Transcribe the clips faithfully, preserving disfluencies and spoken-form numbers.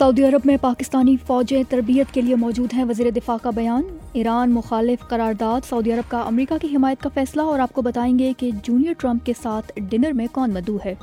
سعودی عرب میں پاکستانی فوجیں تربیت کے لیے موجود ہیں، وزیر دفاع کا بیان۔ ایران مخالف قرارداد، سعودی عرب کا امریکہ کی حمایت کا فیصلہ، اور آپ کو بتائیں گے کہ جونیئر ٹرمپ کے ساتھ ڈنر میں کون مدعو ہے۔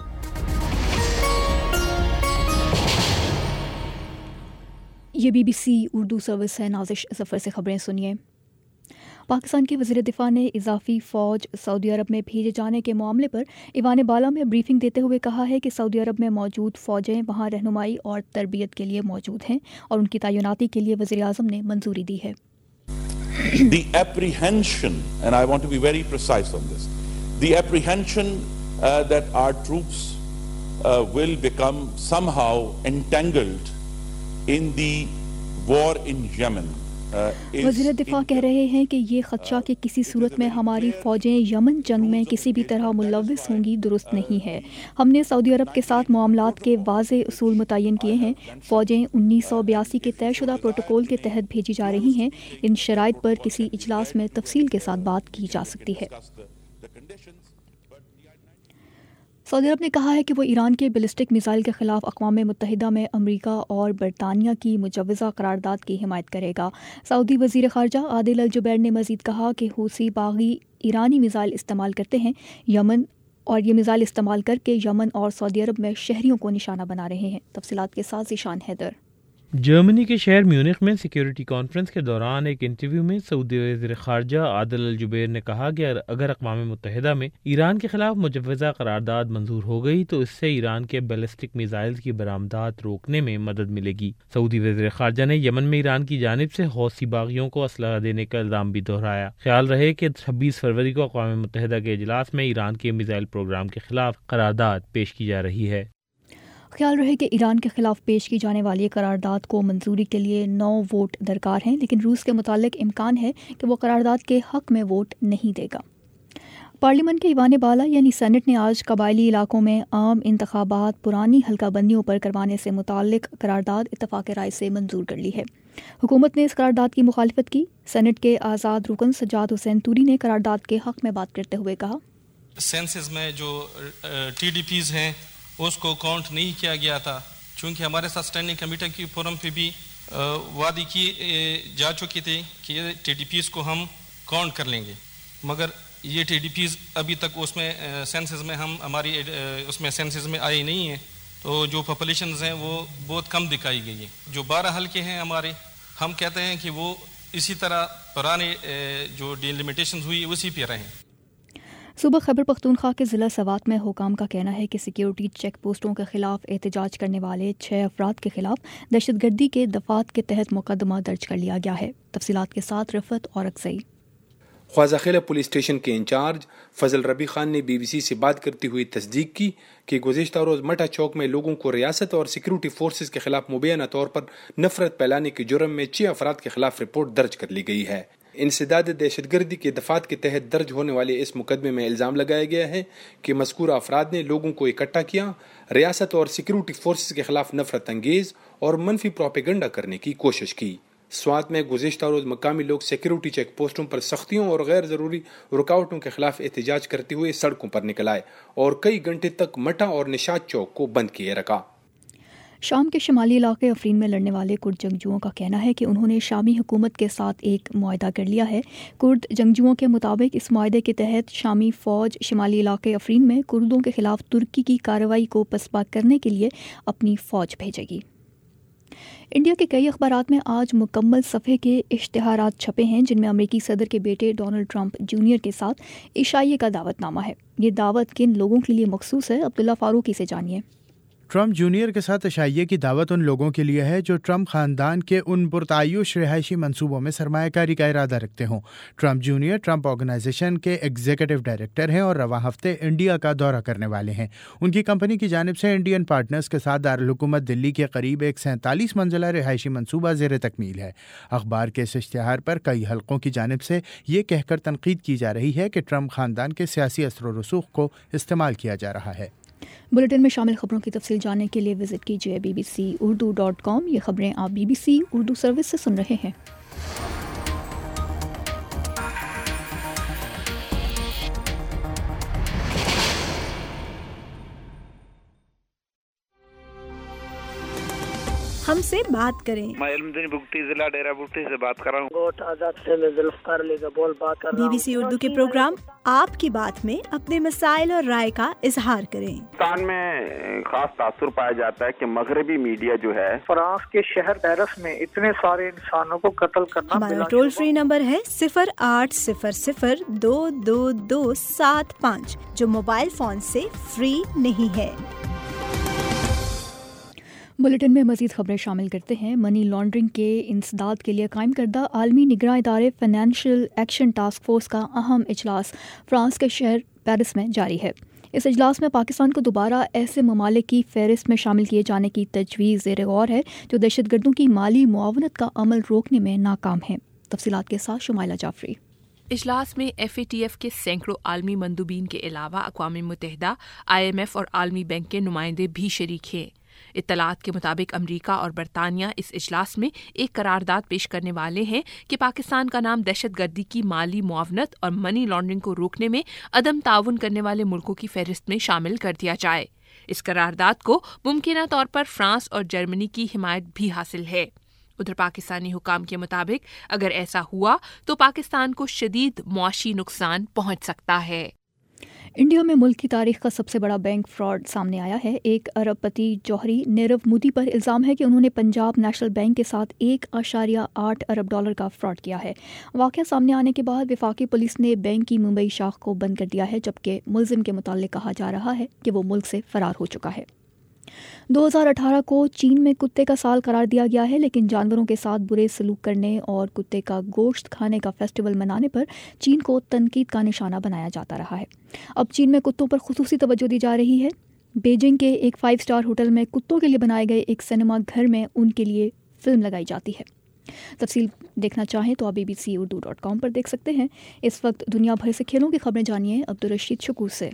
یہ B B C Urdu service ہے، نازش ظفر سے خبریں سنیے۔ پاکستان کے وزیر دفاع نے اضافی فوج سعودی عرب میں بھیجے جانے کے معاملے پر ایوان بالا میں بریفنگ دیتے ہوئے کہا ہے کہ سعودی عرب میں موجود فوجیں وہاں رہنمائی اور تربیت کے لیے موجود ہیں اور ان کی تعیناتی کے لیے وزیر اعظم نے منظوری دی ہے۔ The apprehension, and I want to be very precise on this, the apprehension uh, that our troops uh, will become somehow entangled in the war in Yemen. وزیر دفاع کہہ رہے ہیں کہ یہ خدشہ کہ کسی صورت میں ہماری فوجیں یمن جنگ میں کسی بھی طرح ملوث ہوں گی درست نہیں ہے۔ ہم نے سعودی عرب کے ساتھ معاملات کے واضح اصول متعین کیے ہیں۔ فوجیں انیس سو بیاسی کے طے شدہ پروٹوکول کے تحت بھیجی جا رہی ہیں۔ ان شرائط پر کسی اجلاس میں تفصیل کے ساتھ بات کی جا سکتی ہے۔ سعودی عرب نے کہا ہے کہ وہ ایران کے بیلسٹک میزائل کے خلاف اقوام متحدہ میں امریکہ اور برطانیہ کی مجوزہ قرارداد کی حمایت کرے گا۔ سعودی وزیر خارجہ عادل الجبیر نے مزید کہا کہ حوثی باغی ایرانی میزائل استعمال کرتے ہیں یمن اور یہ میزائل استعمال کر کے یمن اور سعودی عرب میں شہریوں کو نشانہ بنا رہے ہیں۔ تفصیلات کے ساتھ ذیشان حیدر۔ جرمنی کے شہر میونخ میں سیکیورٹی کانفرنس کے دوران ایک انٹرویو میں سعودی وزیر خارجہ عادل الجبیر نے کہا کہ اگر اقوام متحدہ میں ایران کے خلاف مجوزہ قرارداد منظور ہو گئی تو اس سے ایران کے بیلسٹک میزائل کی برآمدات روکنے میں مدد ملے گی۔ سعودی وزیر خارجہ نے یمن میں ایران کی جانب سے حوثی باغیوں کو اسلحہ دینے کا الزام بھی دہرایا۔ خیال رہے کہ چھبیس فروری کو اقوام متحدہ کے اجلاس میں ایران کے میزائل پروگرام کے خلاف قرارداد پیش کی جا رہی ہے۔ خیال رہے کہ ایران کے خلاف پیش کی جانے والی قرارداد کو منظوری کے لیے نو ووٹ درکار ہیں، لیکن روس کے متعلق امکان ہے کہ وہ قرارداد کے حق میں ووٹ نہیں دے گا۔ پارلیمنٹ کے ایوان بالا یعنی سینٹ نے آج قبائلی علاقوں میں عام انتخابات پرانی حلقہ بندیوں پر کروانے سے متعلق قرارداد اتفاق رائے سے منظور کر لی ہے۔ حکومت نے اس قرارداد کی مخالفت کی۔ سینٹ کے آزاد رکن سجاد حسین توری نے قرارداد کے حق میں بات کرتے ہوئے کہا، سینسز میں جو ٹی ڈی پیز ہیں اس کو کاؤنٹ نہیں کیا گیا تھا، چونکہ ہمارے ساتھ اسٹینڈنگ کمیٹی کی فورم پہ بھی وعدے کی جا چکی تھی کہ یہ ٹی ڈی پیز کو ہم کاؤنٹ کر لیں گے، مگر یہ ٹی ڈی پیز ابھی تک اس میں سینسز میں ہم ہماری اس میں سینسز میں آئی نہیں ہیں، تو جو پاپولیشنز ہیں وہ بہت کم دکھائی گئی ہیں۔ جو بارہ حلقے ہیں ہمارے، ہم کہتے ہیں کہ وہ اسی طرح پرانے جو ڈیلیمیٹیشنز ہوئی اسی پہ رہیں۔ صوبہ خیبر پختونخوا کے ضلع سوات میں حکام کا کہنا ہے کہ سیکیورٹی چیک پوسٹوں کے خلاف احتجاج کرنے والے چھ افراد کے خلاف دہشت گردی کے دفعات کے تحت مقدمہ درج کر لیا گیا ہے۔ تفصیلات کے ساتھ رفت اور اکسئی۔ خواجہ خیلہ پولیس اسٹیشن کے انچارج فضل ربی خان نے بی بی سی سے بات کرتے ہوئے تصدیق کی کہ گزشتہ روز مٹا چوک میں لوگوں کو ریاست اور سیکیورٹی فورسز کے خلاف مبینہ طور پر نفرت پھیلانے کے جرم میں چھ افراد کے خلاف رپورٹ درج کر لی گئی ہے۔ انسداد دہشت گردی کے دفعات کے تحت درج ہونے والے اس مقدمے میں الزام لگایا گیا ہے کہ مذکورہ افراد نے لوگوں کو اکٹھا کیا، ریاست اور سیکیورٹی فورسز کے خلاف نفرت انگیز اور منفی پروپیگنڈا کرنے کی کوشش کی۔ سوات میں گزشتہ روز مقامی لوگ سیکیورٹی چیک پوسٹوں پر سختیوں اور غیر ضروری رکاوٹوں کے خلاف احتجاج کرتے ہوئے سڑکوں پر نکل آئے اور کئی گھنٹے تک مٹا اور نشاط چوک کو بند کیے رکھا۔ شام کے شمالی علاقے افرین میں لڑنے والے کرد جنگجوؤں کا کہنا ہے کہ انہوں نے شامی حکومت کے ساتھ ایک معاہدہ کر لیا ہے۔ کرد جنگجوؤں کے مطابق اس معاہدے کے تحت شامی فوج شمالی علاقے افرین میں کردوں کے خلاف ترکی کی کارروائی کو پسپا کرنے کے لیے اپنی فوج بھیجے گی۔ انڈیا کے کئی اخبارات میں آج مکمل صفحے کے اشتہارات چھپے ہیں جن میں امریکی صدر کے بیٹے ڈونلڈ ٹرمپ جونیئر کے ساتھ عشائیے کا دعوت نامہ ہے۔ یہ دعوت کن لوگوں کے لیے مخصوص ہے، عبداللہ فاروقی سے جانیے۔ ٹرمپ جونیئر کے ساتھ عشائیے کی دعوت ان لوگوں کے لیے ہے جو ٹرمپ خاندان کے ان پرتعیش رہائشی منصوبوں میں سرمایہ کاری کا ارادہ رکھتے ہوں۔ ٹرمپ جونیئر ٹرمپ آرگنائزیشن کے ایگزیکٹو ڈائریکٹر ہیں اور رواں ہفتے انڈیا کا دورہ کرنے والے ہیں۔ ان کی کمپنی کی جانب سے انڈین پارٹنرز کے ساتھ دارالحکومت دلی کے قریب ایک سینتالیس منزلہ رہائشی منصوبہ زیر تکمیل ہے۔ اخبار کے اس اشتہار پر کئی حلقوں کی جانب سے یہ کہہ کر تنقید کی جا رہی ہے کہ ٹرمپ خاندان کے سیاسی اثر و رسوخ کو استعمال کیا جا رہا ہے۔ بلیٹن میں شامل خبروں کی تفصیل جاننے کے لیے وزٹ کیجیے B B C Urdu dot com. یہ خبریں آپ B B C Urdu service سے سن رہے ہیں۔ ہم سے بات کریں۔ میں علمدین بگٹی ضلع ڈیرہ بگٹی سے بات کر رہا ہوں۔ گوٹ آزاد سے میں ذوالفقار علی کا بول بات کر رہا ہوں۔ بی بی سی اردو کے پروگرام آپ کی بات میں اپنے مسائل اور رائے کا اظہار کریں۔ پاکستان میں خاص تاثر پایا جاتا ہے کہ مغربی میڈیا جو ہے فرانس کے شہر پیرس میں اتنے سارے انسانوں کو قتل کرنا۔ ہمارا ٹول فری نمبر ہے صفر آٹھ صفر صفر دو دو دو سات پانچ جو موبائل فون سے فری نہیں ہے۔ بلیٹن میں مزید خبریں شامل کرتے ہیں۔ منی لانڈرنگ کے انسداد کے لیے قائم کردہ عالمی نگراں ادارے فائنینشیل ایکشن ٹاسک فورس کا اہم اجلاس فرانس کے شہر پیرس میں جاری ہے۔ اس اجلاس میں پاکستان کو دوبارہ ایسے ممالک کی فہرست میں شامل کیے جانے کی تجویز زیر غور ہے جو دہشت گردوں کی مالی معاونت کا عمل روکنے میں ناکام ہیں۔ تفصیلات کے ساتھ شمائلہ جعفری۔ اجلاس میں ایف اے ٹی ایف کے سینکڑوں عالمی مندوبین کے علاوہ اقوام متحدہ، آئی ایم ایف اور عالمی بینک کے نمائندے بھی شریک ہیں۔ اطلاعات کے مطابق امریکہ اور برطانیہ اس اجلاس میں ایک قرارداد پیش کرنے والے ہیں کہ پاکستان کا نام دہشت گردی کی مالی معاونت اور منی لانڈرنگ کو روکنے میں عدم تعاون کرنے والے ملکوں کی فہرست میں شامل کر دیا جائے۔ اس قرارداد کو ممکنہ طور پر فرانس اور جرمنی کی حمایت بھی حاصل ہے۔ ادھر پاکستانی حکام کے مطابق اگر ایسا ہوا تو پاکستان کو شدید معاشی نقصان پہنچ سکتا ہے۔ انڈیا میں ملک کی تاریخ کا سب سے بڑا بینک فراڈ سامنے آیا ہے۔ ایک ارب پتی جوہری نیرو مودی پر الزام ہے کہ انہوں نے پنجاب نیشنل بینک کے ساتھ ایک اشاریہ آٹھ ارب ڈالر کا فراڈ کیا ہے۔ واقعہ سامنے آنے کے بعد وفاقی پولیس نے بینک کی ممبئی شاخ کو بند کر دیا ہے، جبکہ ملزم کے متعلق کہا جا رہا ہے کہ وہ ملک سے فرار ہو چکا ہے۔ دو ہزار اٹھارہ کو چین میں کتے کا سال قرار دیا گیا ہے، لیکن جانوروں کے ساتھ برے سلوک کرنے اور کتے کا گوشت کھانے کا فیسٹیول منانے پر چین کو تنقید کا نشانہ بنایا جاتا رہا ہے۔ اب چین میں کتوں پر خصوصی توجہ دی جا رہی ہے۔ بیجنگ کے ایک فائیو سٹار ہوٹل میں کتوں کے لیے بنائے گئے ایک سنیما گھر میں ان کے لیے فلم لگائی جاتی ہے۔ تفصیل دیکھنا چاہیں تو آپ B B C Urdu dot com پر دیکھ سکتے ہیں۔ اس وقت دنیا بھر سے کھیلوں کی خبریں جانیے عبدالرشید شکور سے۔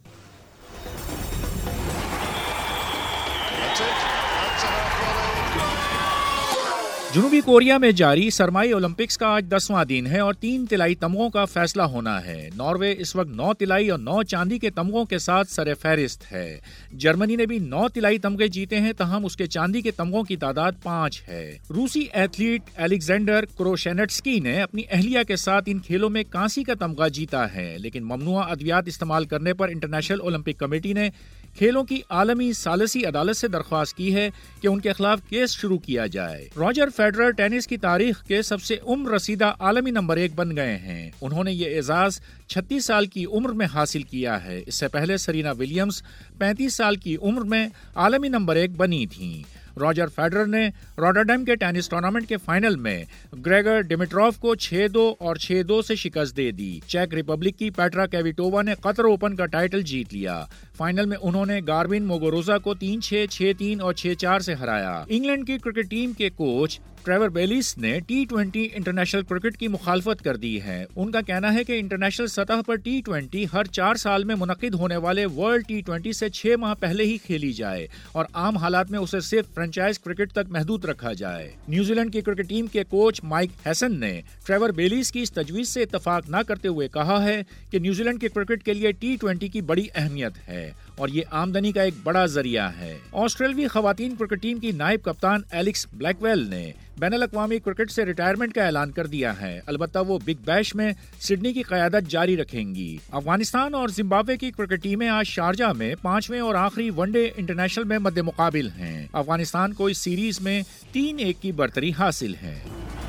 جنوبی کوریا میں جاری سرمائی اولمپکس کا آج دسواں دن ہے اور تین طلائی تمغوں کا فیصلہ ہونا ہے۔ ناروے اس وقت نو طلائی اور نو چاندی کے تمغوں کے ساتھ سر فہرست ہے۔ جرمنی نے بھی نو طلائی تمغے جیتے ہیں، تاہم اس کے چاندی کے تمغوں کی تعداد پانچ ہے۔ روسی ایتھلیٹ الیگزینڈر کروشینٹسکی نے اپنی اہلیہ کے ساتھ ان کھیلوں میں کانسی کا تمغہ جیتا ہے، لیکن ممنوعہ ادویات استعمال کرنے پر انٹرنیشنل اولمپک کمیٹی نے کھیلوں کی عالمی ثالثی عدالت سے درخواست کی ہے کہ ان کے خلاف کیس شروع کیا جائے۔ راجر فیڈرر ٹینس کی تاریخ کے سب سے عمر رسیدہ عالمی نمبر ایک بن گئے ہیں۔ انہوں نے یہ اعزاز چھتیس سال کی عمر میں حاصل کیا ہے۔ اس سے پہلے سرینا ولیمز پینتیس سال کی عمر میں عالمی نمبر ایک بنی تھیں۔ راجر فیڈرر نے روٹرڈیم کے ٹینس ٹورنامنٹ کے فائنل میں گریگر ڈیمیٹروف کو چھ دو اور چھ دو سے شکست دے دی۔ چیک ریپبلک کی پیٹرا کیویٹووا نے قطر اوپن کا ٹائٹل جیت لیا۔ فائنل میں انہوں نے گاربن موگوروزا کو تین چھ، چھ تین اور چھ چار سے ہرایا۔ انگلینڈ کی کرکٹ ٹیم کے کوچ ٹریور بیلیس نے ٹی ٹوینٹی انٹرنیشنل کرکٹ کی مخالفت کر دی ہے۔ ان کا کہنا ہے کہ انٹرنیشنل سطح پر ٹی ٹوینٹی ہر چار سال میں منعقد ہونے والے ورلڈ ٹی ٹوینٹی سے چھ ماہ پہلے ہی کھیلی جائے اور عام حالات میں اسے صرف فرنچائز کرکٹ تک محدود رکھا جائے۔ نیوزی لینڈ کی کرکٹ ٹیم کے کوچ مائک ہیسن نے ٹریور بیلیس کی اس تجویز سے اتفاق نہ کرتے ہوئے کہا ہے کہ نیوزی لینڈ کے کرکٹ کے لیے ٹی ٹوینٹی کی بڑی اہمیت ہے اور یہ آمدنی کا ایک بڑا ذریعہ ہے۔ آسٹریلوی خواتین کرکٹ ٹیم کی نائب کپتان ایلکس بلیک ویل نے بین الاقوامی کرکٹ سے ریٹائرمنٹ کا اعلان کر دیا ہے، البتہ وہ بگ بیش میں سڈنی کی قیادت جاری رکھیں گی۔ افغانستان اور زمبابوے کی کرکٹ ٹیمیں آج شارجہ میں پانچویں اور آخری ون ڈے انٹرنیشنل میں مد مقابل ہیں۔ افغانستان کو اس سیریز میں تین ایک کی برتری حاصل ہے۔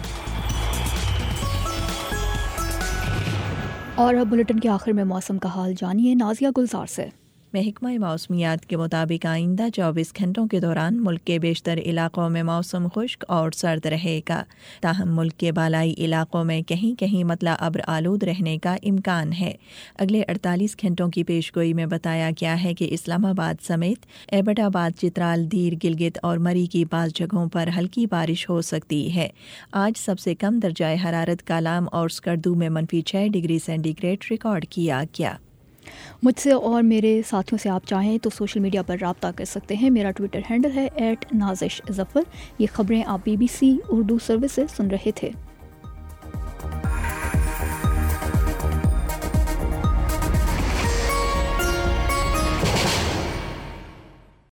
اور اب بلیٹن کے آخر میں موسم کا حال جانیے نازیہ گلزار سے۔ محکمہ موسمیات کے مطابق آئندہ چوبیس گھنٹوں کے دوران ملک کے بیشتر علاقوں میں موسم خشک اور سرد رہے گا، تاہم ملک کے بالائی علاقوں میں کہیں کہیں مطلع ابر آلود رہنے کا امکان ہے۔ اگلے اڑتالیس گھنٹوں کی پیشگوئی میں بتایا گیا ہے کہ اسلام آباد سمیت ایبٹ آباد، چترال، دیر، گلگت اور مری کی بعض جگہوں پر ہلکی بارش ہو سکتی ہے۔ آج سب سے کم درجہ حرارت کالام اور اسکردو میں منفی چھ ڈگری سینٹی گریڈ ریکارڈ کیا گیا۔ مجھ سے اور میرے ساتھیوں سے آپ چاہیں تو سوشل میڈیا پر رابطہ کر سکتے ہیں۔ میرا ٹویٹر ہینڈل ہے ایٹ نازش ظفر۔ یہ خبریں آپ B B C Urdu service سے سن رہے تھے۔